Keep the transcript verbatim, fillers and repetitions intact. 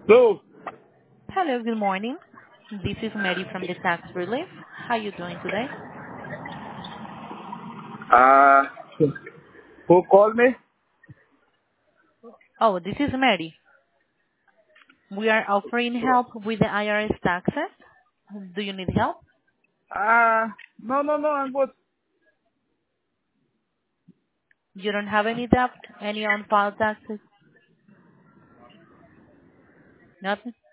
So, Hello, good morning. This is Mary from the Tax Relief. How are you doing today? uh, who called me? Oh, this is Mary. We are offering help with the I R S taxes. Do you need help? Uh, no, no, no, I'm good. You don't have any debt, any on-file taxes? Nothing?